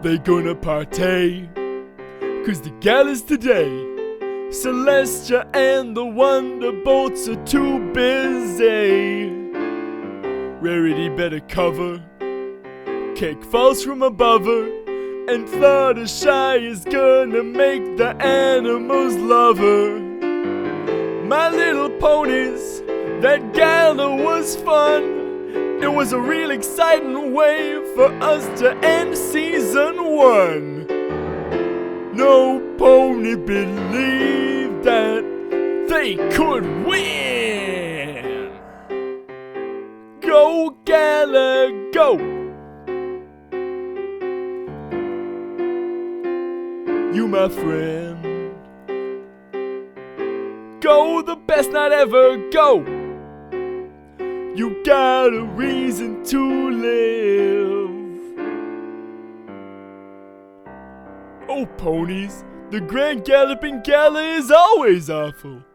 they gonna partay? 'Cause the galas today, Celestia and the Wonderbolts are too busy. Rarity better cover, cake falls from above her, and Fluttershy is gonna make the animals love her. My Little Ponies, that gala was fun. It was a real exciting way for us to end season 1. No pony believed that they could win. Go Gala, go! You my friend. Go, the best night ever, go! You got a reason to live. Oh ponies, the Grand Galloping Gala is always awful.